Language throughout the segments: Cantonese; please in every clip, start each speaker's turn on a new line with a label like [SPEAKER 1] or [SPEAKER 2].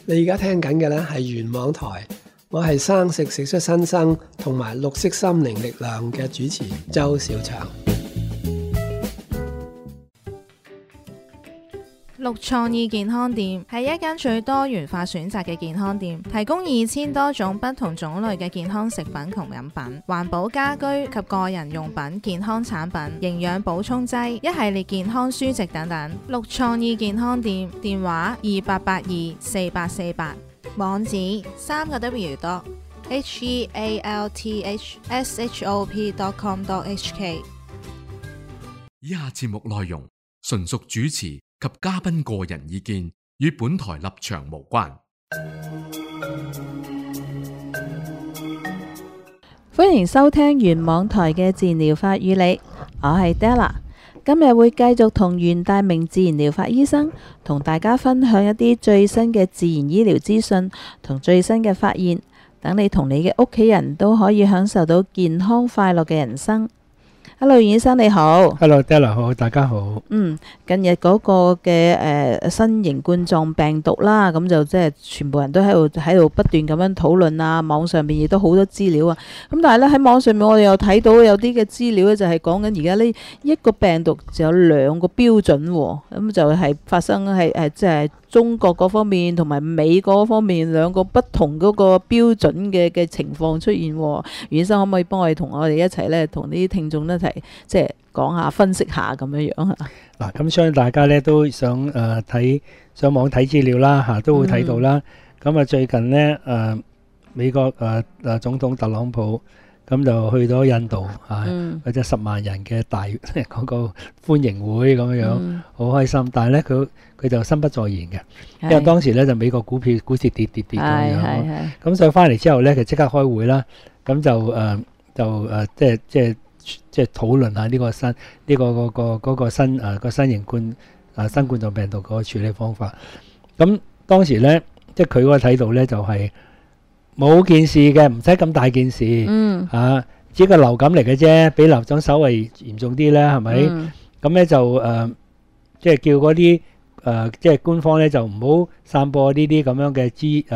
[SPEAKER 1] 你而家聽緊嘅咧係原網台，我係生食食出新生同埋綠色心靈力量嘅主持周小祥。
[SPEAKER 2] 綠創意健康店係一間最多元化選擇嘅健康店，提供2000多種不同種類嘅健康食品同飲品、環保家居及個人用品、健康產品、營養補充劑、一系列健康書籍等等。綠創意健康店電話28824848，網址3個W.healthshop.com.hk。
[SPEAKER 3] 以下節目內容純屬主持及嘉賓個人意見，與本台立場無關。
[SPEAKER 4] 歡迎收聽原網台嘅自然療法與你，我係 Della。今日會繼續同袁大明自然療法醫生同大家分享一啲最新嘅自然醫療資訊同最新嘅發現，等你同你嘅屋企人都可以享受到健康快樂嘅人生。Hello， 袁醫生你好。
[SPEAKER 1] Hello Della 好，大家好。
[SPEAKER 4] 近日嗰個嘅新型冠狀病毒啦，咁就即係全部人都喺度不斷咁樣討論啊，網上面亦都好多資料啊。咁但係咧喺網上面我哋又睇到有啲嘅資料咧，就係講緊而家呢一個病毒就有兩個標準喎，咁就係發生係即係中國嗰方面同埋美國嗰方面兩個不同嗰個標準嘅情況出現喎。袁醫生可唔可以幫我哋同我哋一齊咧，同啲聽眾一齊即係講下分析下咁樣樣啊？
[SPEAKER 5] 嗱，咁相信大家咧都想上網睇資料啦嚇，都會睇到啦。咁最近呢，美國總統特朗普咁就去咗印度嗰隻10萬人嘅大嗰個歡迎會咁樣，好開心。但係咧佢就心不在焉嘅，因為當時咧就美國股市跌咁樣，咁所以翻嚟之後咧，佢即刻開會啦，咁就即係討論下呢個新型新冠狀病毒嗰個處理方法。咁當時咧，即係佢嗰個睇到咧就係冇件事嘅，唔使咁大件事，只係個流感嚟嘅啫，比流感稍微嚴重啲咧，係咪？咁咧就即係叫嗰啲即係官方咧就唔好散播呢啲咁樣嘅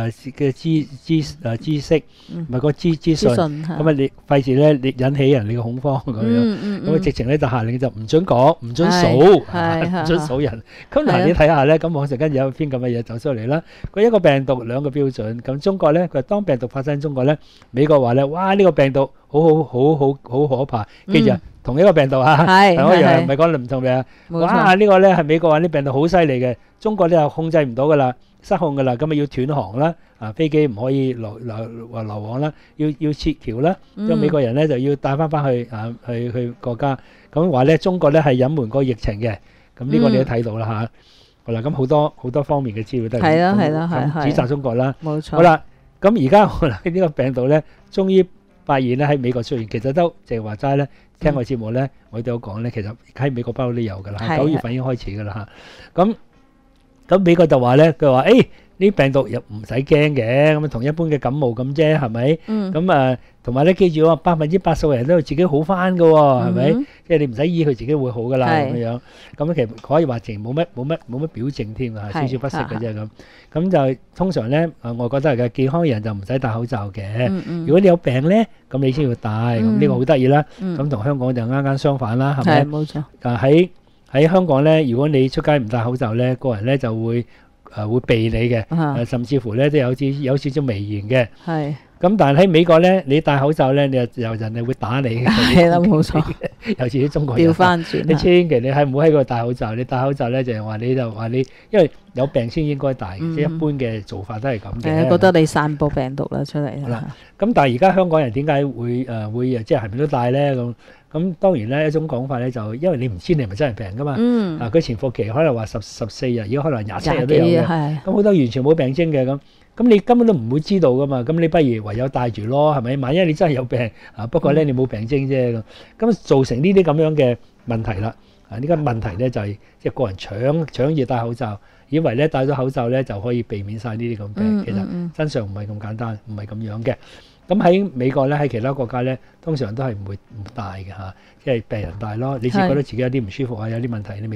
[SPEAKER 5] 知識，唔係個資訊，咁你費事咧你引起人哋嘅恐慌咁樣，咁直情咧就下令就唔准講，唔准數，唔准數人。咁嗱你睇下咧，咁網上跟住有篇咁嘅嘢走出嚟啦。佢一個病毒兩個標準，咁中國咧佢當病毒發生喺中國咧，美國話咧哇呢個病毒好可怕，跟住同一個病毒啊，係我又唔係講唔同嘅，哇呢個咧係美國話啲病毒好犀利嘅，中國咧又控制唔到噶啦，失控噶啦，咁咪要斷航啦，飛機唔可以流往啦，要撤僑啦，將美國人咧就要帶翻去國家，咁話咧中國咧係隱瞞個疫情嘅，咁呢個你都睇到啦嚇，好啦，咁好多方面嘅資料都係指責中國啦，冇錯。好啦，咁而家呢個病毒咧，終於發現咧喺美國出現，其實都淨係話齋咧。聽我節目咧，我都有講咧，其實喺美國不嬲都有㗎啦，9月份已經開始㗎啦嚇。咁美國就話咧，佢話呢病毒又唔使驚嘅，咁同一般嘅感冒咁啫，係咪？咁同埋咧記住喎，80%嘅人都會自己好翻㗎喎，係咪？即係你唔使醫佢自己會好㗎啦咁樣。咁其實可以話淨冇乜表證添啊，少少不適嘅啫咁。咁就通常咧，我覺得係嘅健康人就唔使戴口罩嘅。如果你有病咧，咁你先要戴。咁呢個好得意啦。咁同香港就啱相反啦，係咪？冇錯。喺香港咧，如果你出街唔戴口罩咧，個人咧就會避你嘅，甚至乎咧都有少少微言嘅。係。咁但係喺美國咧，你戴口罩咧，你又人哋會打你嘅。係啦，冇錯。尤其是啲中國人。調翻轉。你千祈你係唔好喺嗰度戴口罩，你戴口罩咧就係話你，因為有病先應該戴，即係一般嘅做法都係咁嘅。
[SPEAKER 4] 覺得你散播病毒啦出嚟。
[SPEAKER 5] 啦。咁但係而家香港人點解會即係係咪都戴咧咁當然咧一種講法咧就因為你唔知你係咪真係病噶嘛。佢潛伏期可能話14日，而家可能27日都有嘅。咁好多完全冇病徵嘅咁你根本都唔會知道噶嘛，咁你不如唯有戴住咯，係咪？萬一你真係有病不過咧你冇病徵啫咁造成呢啲咁樣嘅問題啦。呢個問題咧就係即係個人搶住戴口罩，以為咧戴咗口罩咧就可以避免晒呢啲咁病，其實真相唔係咁簡單，唔係咁樣嘅。咁喺美國咧，喺其他國家咧，通常都係唔戴嘅嚇，即係病人戴咯。你只覺得自己有啲唔舒服啊，有啲問題，你咪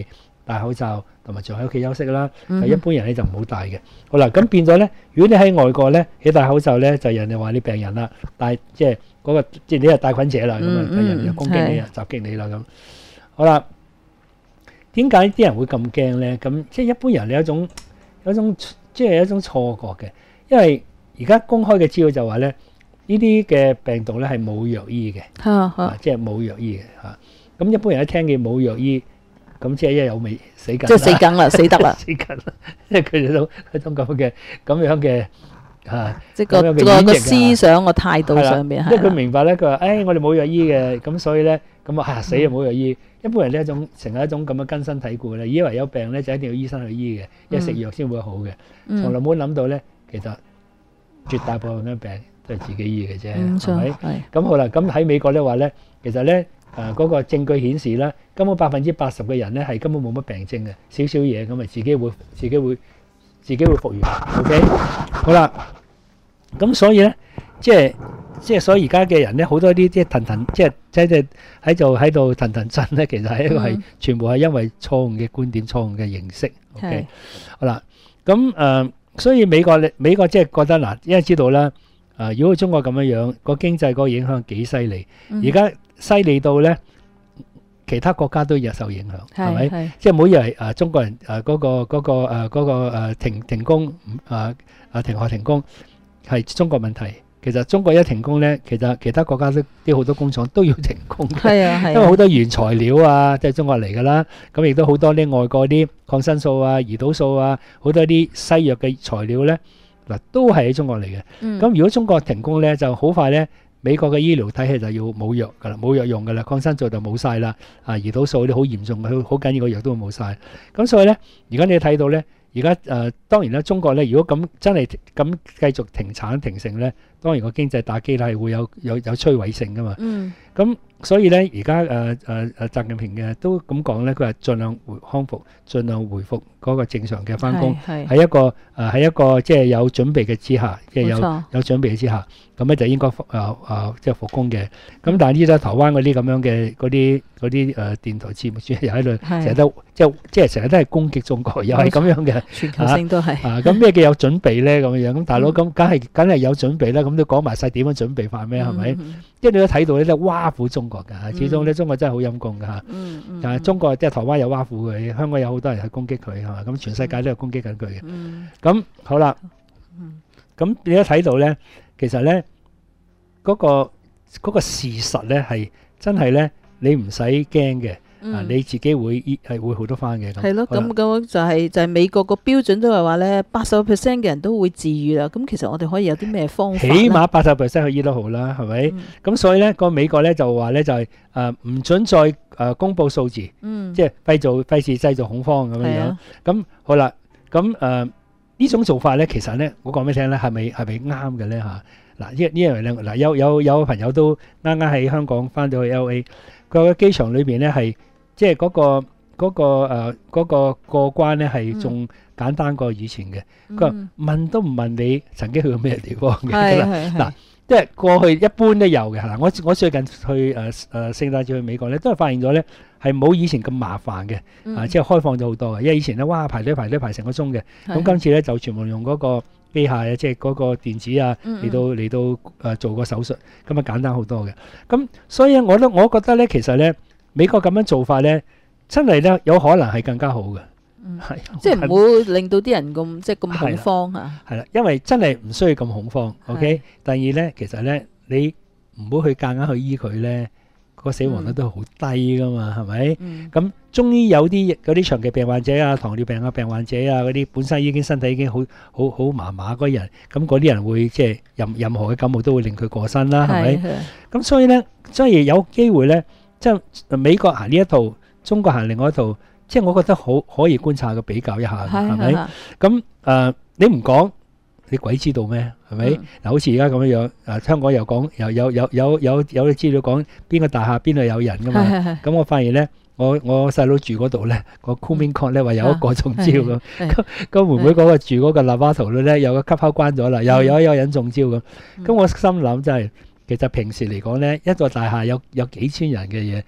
[SPEAKER 5] 戴口罩同埋仲喺屋企休息啦。一般人咧就唔好戴嘅。好啦，咁變咗咧，如果你喺外國咧，你戴口罩咧，就人哋話你病人啦，但係即係嗰個即係你係帶菌者啦，咁啊人就攻擊你啊，襲擊你啦咁。好啦，點解啲人會咁驚咧？咁即係一般人有一種即係一種錯覺嘅，因為而家公開嘅資料就話咧，呢啲嘅病毒咧係冇藥醫嘅，即係冇藥醫嘅嚇。咁一般人一聽見冇藥醫，咁即係一有未死緊，
[SPEAKER 4] 即係死梗啦，死得啦，
[SPEAKER 5] 死緊啦，即係佢哋都一種咁樣嘅嚇，
[SPEAKER 4] 即係個思想個態度上面，
[SPEAKER 5] 即係佢明白咧，佢話誒我哋冇藥醫嘅，咁所以咧咁啊死啊冇藥醫。一般人呢成日一種咁嘅根深蒂固咧，以為有病咧就一定要醫生去醫嘅，一食藥先會好嘅，從來冇諗到咧，其實絕大部分嘅病都係自己醫嘅啫，係咪？咁好啦，咁喺美國咧話咧，其實咧嗰個證據顯示咧，根本80%嘅人咧係根本冇乜病徵嘅，少少嘢咁啊自己會復原 ，OK？ 好啦，咁所以咧即係所以而家嘅人咧，好多啲即係騰，即係喺度騰震咧，其實係一個係全部係因為錯誤嘅觀點、錯誤嘅認識。OK， 好啦，咁所以美國即係覺得嗱，因為知道啦，如果中國咁樣個經濟嗰個影響幾犀利，而家犀利到咧，其他國家都有受影響，係咪？即係唔好以為中國人嗰個停工停學停工係中國問題。其實中國一停工咧，其實其他國家啲好多工廠都要停工嘅，因為好多原材料啊，即係中國嚟㗎啦。咁亦都好多啲外國啲抗生素啊、胰島素啊，好多啲西藥嘅材料咧，嗱都係喺中國嚟嘅。咁如果中國停工咧，就好快咧，美國嘅醫療體系就要冇藥㗎啦，冇藥用㗎啦，抗生素就冇晒啦，胰島素啲好嚴重嘅、好緊要嘅藥都冇晒。咁所以咧，而家你睇到咧，而家當然啦，中國咧，如果咁真係咁繼續停產停成咧，當然個經濟打擊係會有摧毀性噶嘛。咁所以咧，而家習近平嘅都咁講咧，佢話盡量康復，盡量回復嗰個正常嘅翻工，喺一個即係有準備嘅之下，即係有準備之下，咁咧就應該即係復工嘅。咁但係呢度台灣嗰啲咁樣嘅嗰啲電台節目主又喺度成日都即係成日都係攻擊中國，又係咁樣嘅，
[SPEAKER 4] 全球性都係。
[SPEAKER 5] 咁咩叫有準備咧？咁樣咁大佬咁梗係有準備啦。咁都講埋晒點樣準備法咩？係咪？即係你都睇到咧，都挖苦中國㗎。始終咧，中國真係好陰功㗎嚇。但係中國即係台灣有挖苦佢，香港有好多人去攻擊佢係嘛？咁全世界都有攻擊緊佢嘅。咁好啦，咁你都睇到咧，其實咧嗰個事實咧係真係咧，你唔使驚嘅。你自己會好多翻嘅。
[SPEAKER 4] 係咯，咁就係美國個標準都係話咧，80% 嘅人都會治癒啦。咁其實我哋可以有啲咩方法？起
[SPEAKER 5] 碼80%去醫得好啦，係咪？咁所以咧，個美國咧就話咧就係唔準再公佈數字，即係費事製造恐慌咁樣樣。咁好啦，咁呢種做法咧，其實咧，我講俾你聽咧，係咪啱嘅咧嚇？嗱呢樣咧，嗱有朋友都啱啱喺香港翻到去 LA， 佢喺機場裏邊咧係。即係嗰個過關咧係仲簡單過以前嘅。佢話問都唔問你曾經去過咩地方嘅嗱，即係過去一般都有嘅嗱。我最近去聖誕節去美國咧，都係發現咗咧係冇以前咁麻煩嘅即係開放咗好多嘅。因為以前咧哇排隊排成個鐘嘅，咁今次咧就全部用嗰個機械啊，即係嗰個電子啊嚟到做個手術，咁啊簡單好多嘅。咁所以我覺得咧，其實咧。美國咁樣做法咧，真係咧有可能係更加好嘅，係
[SPEAKER 4] 即係唔會令到啲人咁恐慌嚇。
[SPEAKER 5] 係啦，因為真係唔需要咁恐慌。OK，第二咧，其實咧你唔好去夾硬去醫佢咧，個死亡率都好低噶嘛，係咪？咁終於有啲嗰啲長期病患者啊、糖尿病啊病患者啊嗰啲本身已經身體已經好麻麻嗰啲人，咁嗰啲人會即係任何嘅感冒都會令佢過身啦，係咪？咁所以咧，所以有機會咧。即係美國行呢一套，中國行另外一套，即係我覺得好可以觀察嘅比較一下，係咪？咁你唔講，你鬼知道咩？係咪？嗱，好似而家咁樣樣，香港又講有啲資料講邊個大廈邊度有人㗎嘛？咁我發現咧，我細佬住嗰度咧，個 Cooming Court 咧話有一個中招咁，個妹妹嗰個住嗰個 Lavato 咧有個吸口關咗啦，又有人中招咁，咁我心諗真係。其實平時嚟講咧，一座大廈有幾千人嘅嘢，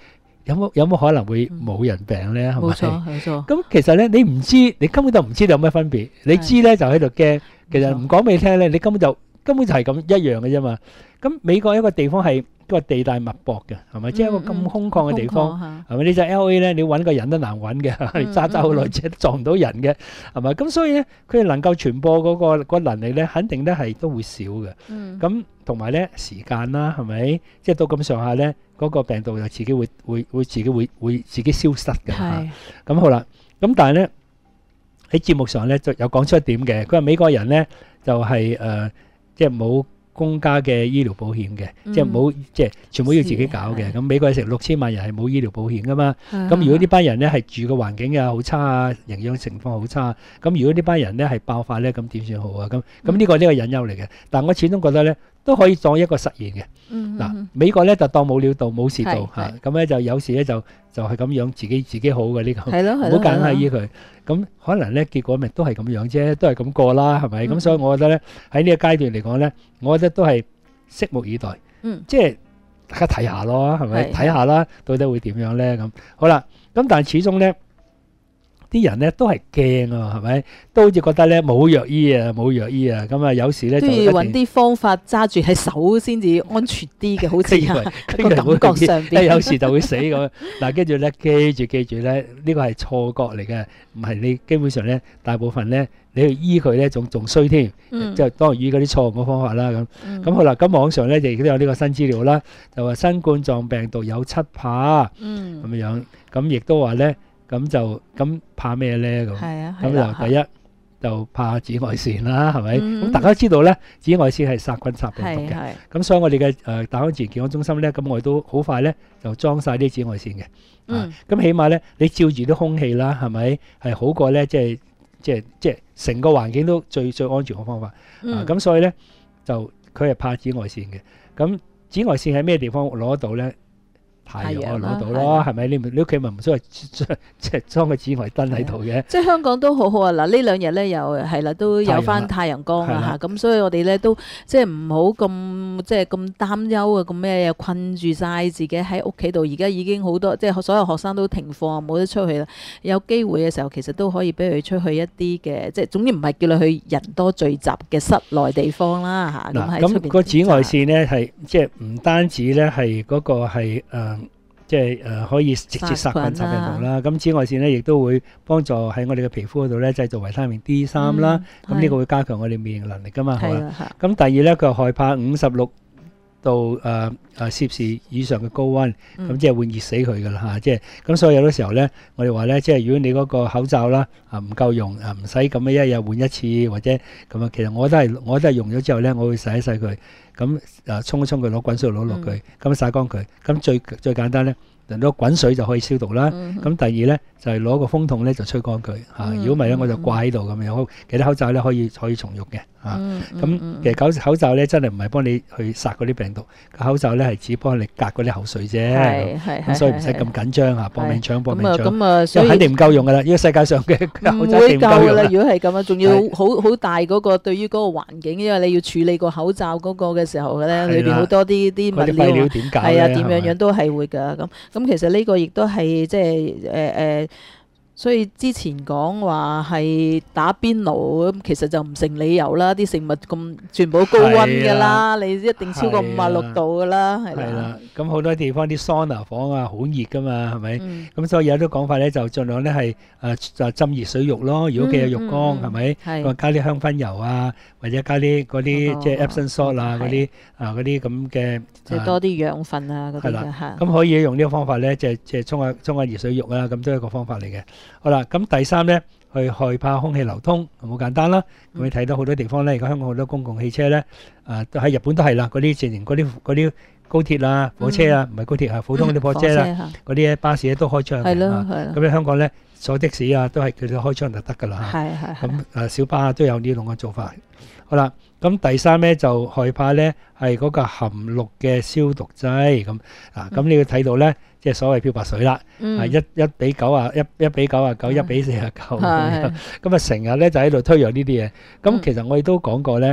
[SPEAKER 5] 有冇可能會冇人病咧？係咪？
[SPEAKER 4] 冇錯，冇錯。
[SPEAKER 5] 咁其實咧，你唔知，你根本就唔知道有咩分別。你知咧就喺度驚，其實唔講俾你聽咧，你根本就係咁一樣嘅啫嘛。咁美國一個地方係個地大物博嘅，係咪？即係一個咁空曠嘅地方，係咪？你就 LA 咧，你揾個人都難揾嘅，你揸好耐車都撞唔到人嘅，係咪？咁所以咧，佢哋能夠傳播嗰個能力咧，肯定咧係都會少嘅。咁同埋咧時間啦，係咪？即係到咁上下咧，嗰個病毒就自己會自己消失嘅嚇。咁好啦，咁但係咧喺節目上咧就有講出一點嘅，佢話美國人咧就係即係冇公家嘅醫療保險嘅，即係冇即係全部要自己搞嘅。咁美國成6000萬人係冇醫療保險噶嘛。咁如果呢班人咧係住嘅環境啊好差啊，營養情況好差，咁如果呢班人咧係爆發咧，咁點算好啊？咁呢個隱憂嚟嘅。但我始終覺得咧都可以當一個實驗嘅。嗱，美國咧就當冇料到冇事到嚇，咁咧就有時咧就係咁樣自己好嘅呢個，唔好揀下醫佢。咁可能咧結果咪都係咁樣啫，都係咁過啦，係咪？咁所以我覺得咧喺呢個階段嚟講咧，我覺得都係拭目以待。即係大家睇下咯，係咪？睇下啦，到底會點樣咧？咁好啦，咁但係始終咧啲人咧都係驚啊，係咪？都好似覺得咧冇藥醫啊，咁啊有時咧
[SPEAKER 4] 都要揾啲方法揸住喺手先至安全啲嘅，好似個感覺上邊。
[SPEAKER 5] 有時就會死咁。嗱，跟住咧記住咧，呢個係錯覺嚟嘅，唔係你基本上咧大部分咧你去醫佢咧仲衰添，即係當然醫嗰啲錯誤嘅方法啦咁。咁好啦，咁網上咧亦都有呢個新資料啦，就話新冠狀病毒有7怕，咁樣，咁亦都話咧。咁怕咩咧？咁就第一就怕紫外線啦，係咪？咁大家都知道咧，紫外線係殺菌殺病毒嘅。咁所以我哋嘅大康自然健康中心咧，咁我哋都好快咧就裝晒啲紫外線嘅。咁起碼咧，你照住啲空氣啦，係咪係好過咧？即係成個環境都最安全嘅方法。咁所以咧就佢係怕紫外線嘅。咁紫外線喺咩地方攞得到咧？太陽攞到咯，係咪？你屋企咪唔需要即係裝個紫外燈喺度嘅？
[SPEAKER 4] 即係香港都好好啊！嗱，呢2日咧又係啦，都有翻太陽光啊嚇，咁所以我哋咧都即係唔好咁即係咁擔憂啊，咁咩又困住晒自己喺屋企度。而家已經好多即係所有學生都停課，冇得出去啦。有機會嘅時候，其實都可以俾佢出去一啲嘅，即係總之唔係叫你去人多聚集嘅室內地方啦嚇。
[SPEAKER 5] 咁個紫外線咧係即係唔單止咧係嗰個係即係可以直接殺菌殺病毒啦。咁紫外線咧亦都會幫助喺我哋嘅皮膚嗰度咧製造維他命 D3 啦。咁呢個會加強我哋免疫能力噶嘛。係嘛？咁第二咧，佢害怕56度攝氏以上嘅高溫，咁即係會熱死佢噶啦嚇。即係咁，所以有啲時候咧，我哋話咧，即係如果你嗰個口罩啦唔夠用唔使咁樣一日換一次或者咁樣，其實我都係用咗之後咧，我會洗一洗佢。咁沖一沖佢，攞滾水攞落佢，咁曬乾佢。咁最簡單咧，攞滾水就可以消毒啦。咁第二咧就係攞個風筒咧就吹乾佢嚇。如果唔係咧，我就掛喺度咁樣。其他口罩咧可以重用嘅嚇。咁其實口罩咧真係唔係幫你去殺嗰啲病毒，口罩咧係只幫你隔嗰啲口水啫。咁所以唔使咁緊張嚇，搏命搶。所以肯定唔夠用噶啦！呢個世界上嘅口罩一定唔夠用啦。
[SPEAKER 4] 如果係咁啊，仲要好大嗰個對於嗰個環境，因為你要處理個口罩嗰個嘅時候咧，裏邊好多啲物料係啊，點樣都係會㗎。咁其實呢個亦都係即係所以之前講話係打邊爐咁，其實就唔成理由啦。啲食物咁全部高溫㗎啦，你一定超過56度㗎啦，係啦。
[SPEAKER 5] 咁好多地方啲桑拿房啊，好熱㗎嘛，係咪？咁所以有啲講法咧，就盡量咧係就浸熱水浴咯。如果佢有浴缸，係咪？加啲香薰油啊，或者加啲嗰啲即係 Epsom salt 啊，嗰啲咁嘅，
[SPEAKER 4] 即係多啲養分啊嗰啲嘅嚇。
[SPEAKER 5] 咁可以用呢個方法咧，即係沖下熱水浴啊，咁都係一個方法嚟嘅。好啦，咁第三咧，去害怕空氣流通，好簡單啦。咁你睇到好多地方咧，而家香港好多公共汽車咧，都喺日本都係啦，嗰啲直情嗰啲高鐵啊、火車啊，唔係高鐵啊，普通嗰啲火車啦，嗰啲巴士咧都開窗嘅。係咯，係咯。咁喺香港咧，坐的士啊，都係佢哋開窗就得㗎啦。係。咁小巴都有呢種嘅做法。好啦，咁第三咧就害怕咧係嗰個含氯嘅消毒劑咁。咁你要睇到咧。即係所謂漂白水啦，一比99，一比49，1比49咁啊，成日咧就喺度推揚呢啲嘢。咁其實我哋都講過咧，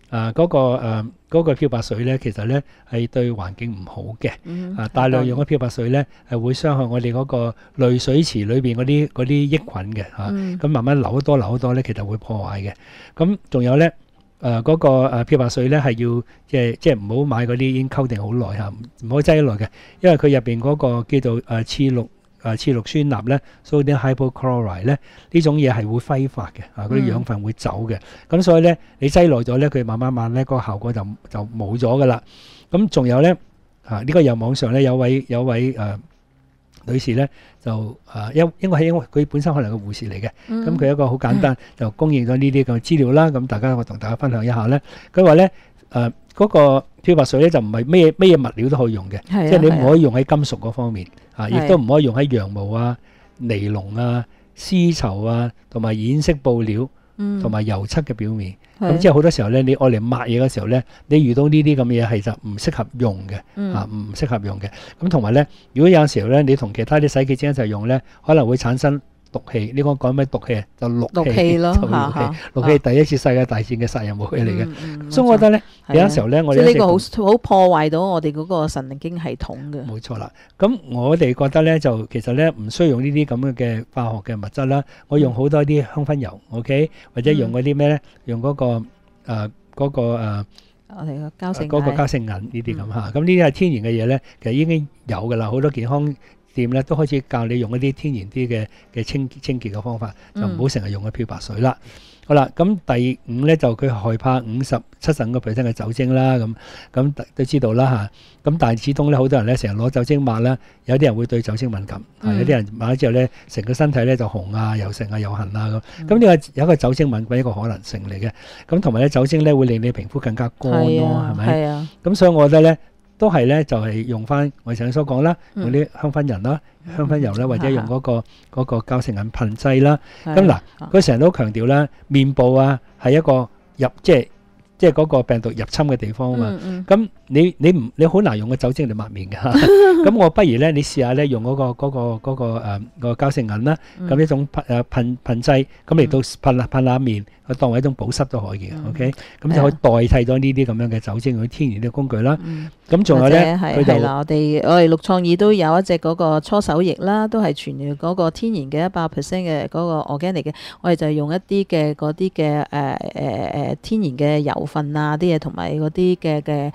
[SPEAKER 5] 嗰個漂白水咧，其實咧係對環境唔好嘅。大量用嘅漂白水咧係會傷害我哋嗰個濾水池裏邊嗰啲益菌嘅嚇。咁慢慢流得多咧，其實會破壞嘅。咁仲有咧嗰個漂白水咧係要即係唔好買嗰啲已經溝定好耐嚇，唔好擠耐嘅，因為佢入邊嗰個叫做次氯酸鈉咧 sodium hypochlorite 咧呢種嘢係會揮發嘅，嗰啲養分會走嘅。咁所以咧你擠耐咗咧，佢慢慢咧個效果就冇咗噶啦。咁仲有咧呢個有網上咧有位女士咧就應該係佢本身可能係個護士嚟嘅，咁佢一個好簡單就供應咗呢啲咁嘅資料啦。咁我同大家分享一下咧，佢話咧嗰個漂白水咧就唔係咩物料都可以用嘅，即係你唔可以用喺金屬嗰方面，亦都唔可以用喺羊毛啊、尼龍啊、絲綢啊，同埋染色布料，同埋油漆嘅表面。咁即係好多時候咧，你愛嚟抹嘢嘅時候咧，你遇到呢啲咁嘅嘢係就唔適合用嘅，唔適合用嘅。咁同埋咧，如果有時候咧，你同其他啲洗潔精一齊用咧，可能會產生毒氣。你講咩毒氣啊？就氯氣咯，氯氣第一次世界大戰嘅殺人武器嚟嘅。所以我覺得咧，有時候咧，我哋
[SPEAKER 4] 呢個好破壞到我哋嗰個神經系統嘅。
[SPEAKER 5] 冇錯啦。咁我哋覺得咧，就其實咧唔需要用呢啲咁嘅化學嘅物質啦。我用好多啲香薰油 ，OK， 或者用嗰啲咩咧？用嗰個我哋個膠性銀呢啲咁嚇。咁呢啲係天然嘅嘢咧，其實已經有噶啦。好多健康店咧都開始教你用一啲天然啲嘅清潔嘅方法，就唔好成日用嘅漂白水啦。好啦，咁第五咧就佢害怕75%嘅酒精啦，咁都知道啦嚇。咁但係始終咧，好多人咧成日攞酒精抹啦，有啲人會對酒精敏感，有啲人抹咗之後咧，成個身體咧就紅啊、又成啊、又痕啊咁。咁呢個有一個酒精敏感一個可能性嚟嘅。咁同埋咧酒精咧會令你皮膚更加乾咯，係咪？係啊。咁所以我覺得咧，都係咧就係用翻我哋上次所講啦，用啲香薰人啦、香薰油啦，或者用嗰個膠性銀噴劑啦。咁嗱，佢成日都強調啦，面部啊係一個即係嗰個病毒入侵嘅地方啊嘛。咁你好難用個酒精嚟抹面㗎。咁我不如咧，你試下咧用嗰個膠性銀啦，咁一種噴劑，咁嚟到噴下面，當為一種保濕都可以嘅。OK，咁就可以代替咗呢啲咁樣嘅酒精嗰啲天然嘅工具啦。咁仲有咧，
[SPEAKER 4] 係啦，我哋綠創意都有一隻嗰個搓手液啦，都係全嗰個天然嘅100%嘅嗰個 organic 嘅。我哋就用一啲嘅嗰啲嘅天然嘅油分啊啲嘢，同埋嗰啲嘅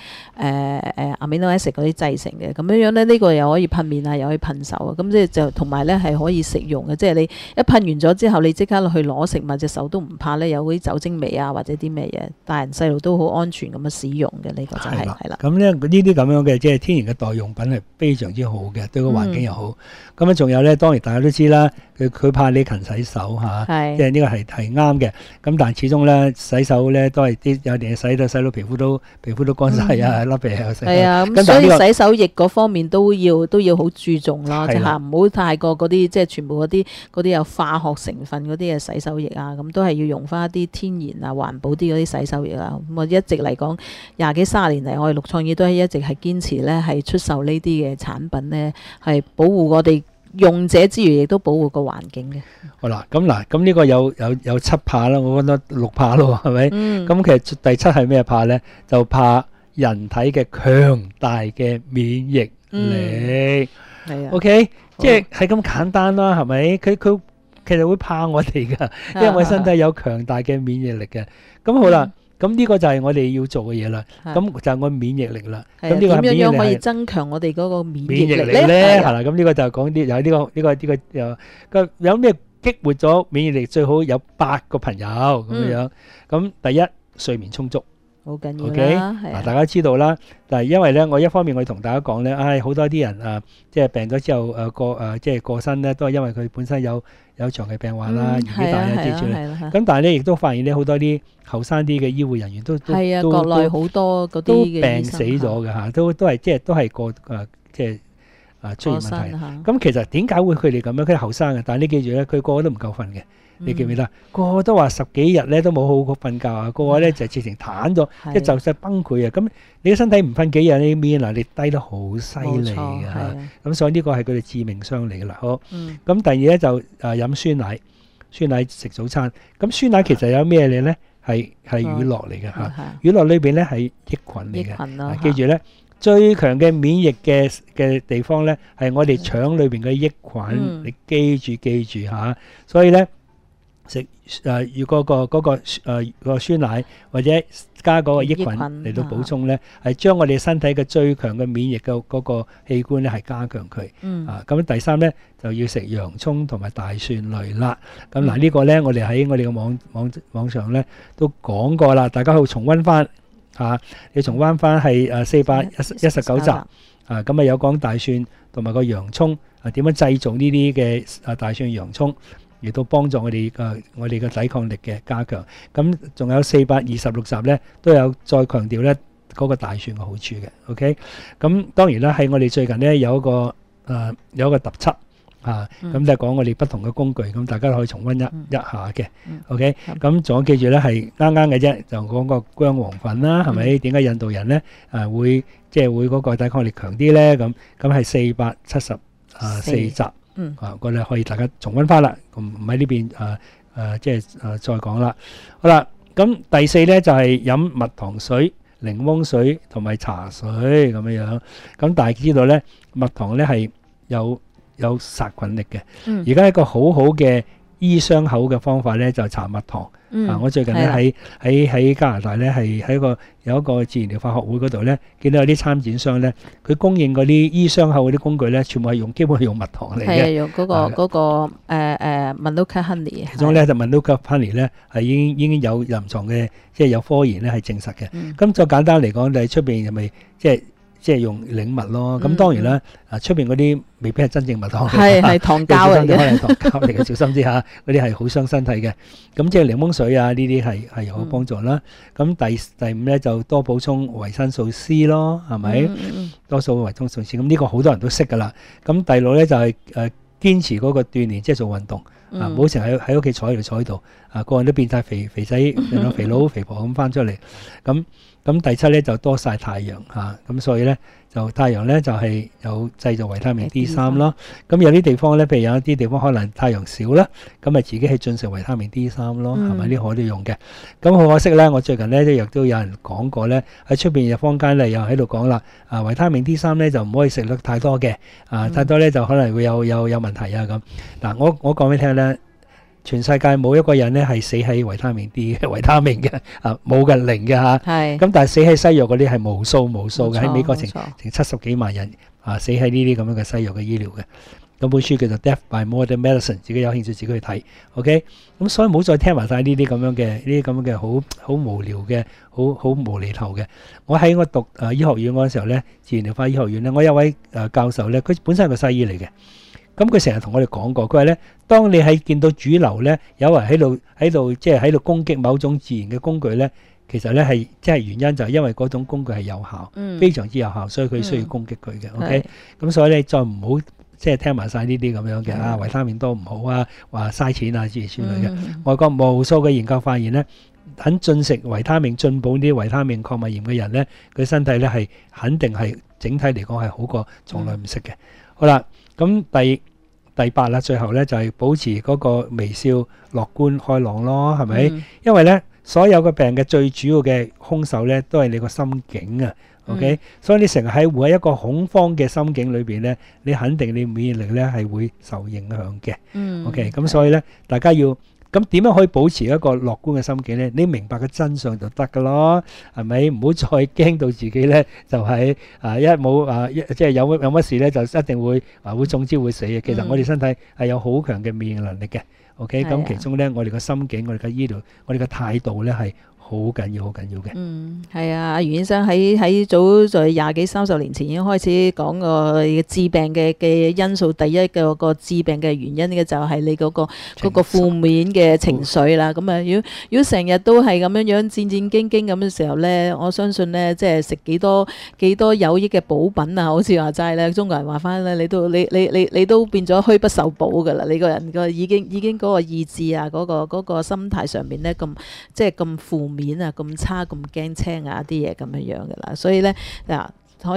[SPEAKER 4] amino acid 嗰啲製成嘅。咁樣咧，呢個又可以噴面啊，又可以噴手啊。咁即係就同埋咧係可以食用嘅，即係你一噴完咗之後，你即刻去攞食物，隻手都唔怕咧有嗰啲酒精味啊或者啲咩嘢，大人細路都好安全咁樣使用嘅。呢個就係啦。
[SPEAKER 5] 咁咧呢啲咁樣嘅即係天然嘅代用品係非常之好嘅，對個環境又好。咁咧仲有咧，當然大家都知啦，佢怕你勤洗手嚇，即係呢個係啱嘅。咁但係始終咧洗手咧都係有啲嘢洗到皮膚都乾晒啊，甩皮又成。係啊，
[SPEAKER 4] 咁所以洗手液嗰方面都要好注重啦，即係唔好太過嗰啲即係全部嗰啲有化學成分嗰啲嘅洗手液啊，咁都係要用翻一啲天然啊環保啲嗰啲洗手液啊。咁我一直嚟講20幾30年嚟，我哋綠創意都係一直係堅持咧係出售呢啲嘅產品咧，係保護我哋用者之餘，亦都保護個環境嘅。
[SPEAKER 5] 好啦，咁呢個有7怕啦，我覺得6怕咯，係咪？咁其實第7係咩怕咧？就怕人體嘅強大嘅免疫力。係啊。OK，即係咁簡單啦，係咪？佢其實會怕我哋噶，因為我身體有強大嘅免疫力嘅。咁好啦。咁呢個就係我哋要做嘅嘢啦，咁就係我免疫力啦。咁呢個係免疫力，點樣可以
[SPEAKER 4] 增強我哋嗰個免疫力咧？
[SPEAKER 5] 係啦，咁呢個就係講啲有有咩激活咗免疫力，最好有8個朋友咁樣。咁第一，睡眠充足。
[SPEAKER 4] 好緊要啦，
[SPEAKER 5] 嗱，大家知道啦，但係因為咧，我一方面我同大家講咧，好多啲人即係病咗之後即係過身咧，都係因為佢本身有長期病患啦、年紀大啊之類嘅。咁但係咧，亦都發現咧，好多啲後生啲嘅醫護人員都
[SPEAKER 4] 國內好多嗰啲
[SPEAKER 5] 都病死咗嘅嚇，都係即係都係即係出現問題。咁其實點解會佢哋咁樣？佢係後生嘅，但係你記住咧，佢個個都唔夠瞓嘅。你記唔記得？個個都話10幾日咧都冇好好瞓覺啊！個個咧就直情癱咗，即係就勢崩潰啊！咁你嘅身體唔瞓幾日，你免疫力低得好犀利嘅嚇。咁所以呢個係佢哋致命傷嚟嘅啦。好，咁第二咧就飲酸奶食早餐。咁酸奶其實有咩嘢咧？ 係乳酪嚟嘅嚇，乳酪裏邊咧係益菌嚟嘅。記住咧，最強嘅免疫嘅地方咧係我哋腸裏邊嘅益菌，你記住嚇。所以咧食如果個酸奶或者加嗰個益菌嚟到補充咧，係將我哋身體嘅最強嘅免疫嘅嗰個器官咧係加強佢。咁第三咧就要食洋葱同埋大蒜類啦。咁嗱呢個咧我哋喺我哋嘅網上咧都講過啦，大家可以重溫翻嚇。你重溫翻係419集咁有講大蒜同埋個洋葱點樣製造呢啲嘅大蒜洋葱，亦都幫助我哋嘅抵抗力嘅加強。咁仲有426集咧，都有再強調咧嗰個大蒜嘅好處嘅。OK， 咁當然啦，喺我哋最近咧有一個特輯咁就係講我哋不同嘅工具，咁大家可以重溫一下嘅。OK， 咁仲有記住咧係啱啱嘅啫，就講個薑黃粉啦，係咪？點解印度人咧會嗰個抵抗力強啲咧？咁係474集。我哋可以大家重溫翻啦，唔喺呢邊再講啦。好啦，咁第四咧就係飲蜜糖水、檸檬水同埋茶水咁樣。咁大家知道咧，蜜糖咧係有殺菌力嘅。而家一個好好嘅醫傷口嘅方法咧就搽蜜糖。我最近咧喺加拿大咧係喺有一個自然療法學會嗰度咧，見到有啲參展商咧，佢供應嗰啲醫傷口嗰啲工具咧，全部係基本係用蜜糖嚟嘅。係
[SPEAKER 4] 用嗰個Manuka Honey。
[SPEAKER 5] 其中咧就 Manuka Honey 咧係已經有臨床嘅，即係有科研咧係證實嘅。咁再簡單嚟講，你出邊係咪即係用檸蜜咯？咁當然啦，出邊嗰啲未必係真正蜜糖，
[SPEAKER 4] 係糖膠嚟嘅，
[SPEAKER 5] 可能糖膠嚟嘅，小心啲嚇。嗰啲係好傷身體嘅。咁即係檸檬水啊，呢啲係有幫助啦。咁第五咧就多補充維生素 C 咯，係咪？多數維生素 C，咁呢個好多人都識㗎啦。咁第六咧就係堅持嗰個鍛鍊，即係做運動。唔好成日喺屋企坐喺度，個人都變晒肥仔、肥佬、肥婆咁翻出嚟。咁第七咧就多曬太陽嚇，咁所以咧就太陽咧就係有製造維他命 D3 咯。咁有啲地方咧，譬如有一啲地方可能太陽少啦，咁咪自己去進食維他命 D3 咯，係咪？呢個都用嘅。咁好可惜咧，我最近咧亦都有人講過咧，喺出邊嘅坊間咧又喺度講啦，維他命 D3 咧就唔可以食得太多嘅，太多咧就可能會有問題啊咁。嗱，我講俾你聽咧。全世界冇一個人咧係死喺維他命 D 嘅維他命嘅，冇嘅零嘅嚇。係。咁但係死喺西藥嗰啲係無數嘅，喺美國成70幾萬人死喺呢啲咁樣嘅西藥嘅醫療嘅。咁本書叫做《Death by Modern Medicine》，自己有興趣自己去睇。OK，咁所以唔好再聽埋晒呢啲咁樣嘅好無聊嘅，好無厘頭嘅。我喺我讀醫學院嗰陣時候咧，自然療法醫學院咧，我有位教授咧，佢本身係個西醫嚟嘅。咁佢成日同我哋講過，佢話咧，當你喺見到主流咧有人喺度即係喺度攻擊某種自然嘅工具咧，其實咧係即係原因就係因為嗰種工具係有效，非常之有效，所以佢需要攻擊佢嘅。OK，咁所以咧再唔好即係聽埋晒呢啲咁樣嘅維他命多唔好啊，話嘥錢啊之類嘅。外國無數嘅研究發現咧，肯進食維他命進補啲維他命礦物鹽嘅人咧，佢身體咧係肯定係整體嚟講係好過從來唔食嘅。好啦，咁第八啦，最後咧就係保持嗰個微笑、樂觀、開朗咯，係咪？因為咧，所有嘅病嘅最主要嘅兇手咧，都係你個心境啊。OK，所以你成日活喺一個恐慌嘅心境裏邊咧，你肯定你免疫力咧係會受影響嘅。OK，咁所以咧，大家要咁點樣可以保持一個樂觀嘅心境咧？你明白個真相就得噶咯，係咪？唔好再驚到自己咧，就係一冇即係有乜事咧，就一定會會中招會死嘅。其實我哋身體係有好強嘅免疫能力嘅。OK，咁其中咧，我哋嘅心境、我哋嘅醫療、我哋嘅態度咧係好緊要嘅。
[SPEAKER 4] 係啊，阿袁醫生喺早在20幾30年前已經開始講個致病嘅因素，第一個致病嘅原因嘅就係你嗰個負面嘅情緒啦。咁啊，如果成日都係咁樣戰兢兢咁嘅時候咧，我相信咧，即係食幾多有益嘅補品啊，好似話齋咧，中國人話翻咧，你都變咗虛不受補噶啦，你個人已經嗰個意志啊，嗰個心態上面咧即係咁負面啊，咁差，咁驚青啊啲嘢咁樣嘅啦，所以咧嗱，可以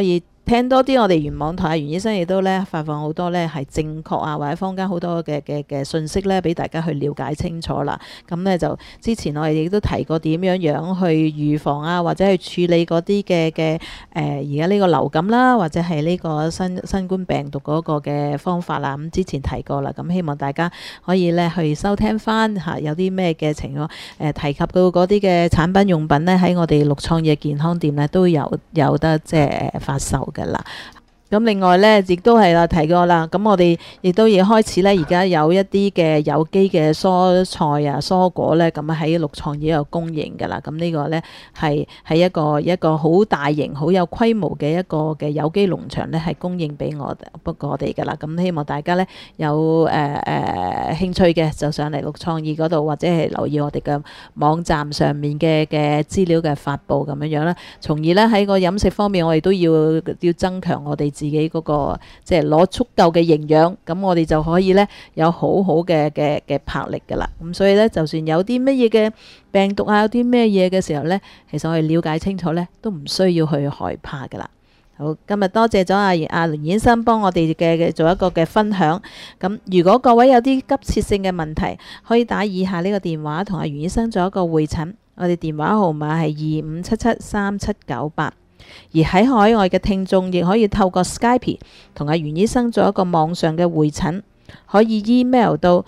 [SPEAKER 4] 聽多啲我哋原網台袁醫生亦都咧發放好多咧係正確啊或者坊間好多嘅信息咧俾大家去了解清楚啦。咁咧就之前我哋亦都提過點樣去預防啊或者去處理嗰啲嘅而家呢個流感啦或者係呢個新冠病毒嗰個嘅方法啦。咁之前提過啦，咁希望大家可以咧去收聽翻嚇有啲咩嘅情況提及到嗰啲嘅產品用品咧喺我哋陸創意健康店咧都有得即係發售嘅啦。咁另外咧，亦都係啦，提過啦。咁我哋亦都要開始咧，而家有一啲嘅有機嘅蔬菜啊、蔬果咧，咁喺陸創意有供應㗎啦。咁呢個咧係一個好大型、好有規模嘅一個嘅有機農場咧，係供應俾我哋㗎啦。咁希望大家咧有興趣嘅，就上嚟陸創意嗰度，或者係留意我哋嘅網站上面嘅資料嘅發布咁樣啦。從而咧喺個飲食方面，我哋都要增強我哋自己嗰個即係攞足夠嘅營養，咁我哋就可以咧有好嘅魄力㗎啦。咁所以咧，就算有啲乜嘢嘅病毒啊，有啲咩嘢嘅時候咧，其實我哋了解清楚咧，都唔需要去害怕㗎啦。好，今日多謝咗阿袁醫生幫我哋嘅做一個嘅分享。咁如果各位有啲急切性嘅問題，可以打以下呢個電話同阿袁醫生做一個會診。我哋電話號碼係25773798。而喺海外嘅聽眾亦可以透過 Skype 同阿袁醫生做一個網上嘅會診，可以 email 到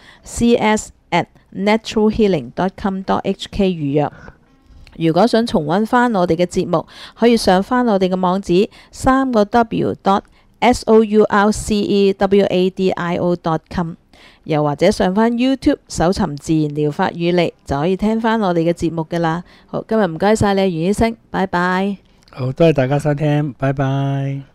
[SPEAKER 4] cs@naturalhealing.com.hk 預約。如果想重溫翻我哋嘅節目，可以上翻我哋嘅網址3w.sourcewadio.com， 又或者上翻 YouTube 搜尋自然療法與你，就可以聽翻我哋嘅節目噶啦。好，今日唔該晒你袁醫生，拜拜。
[SPEAKER 5] 好，多謝大家收聽，拜拜。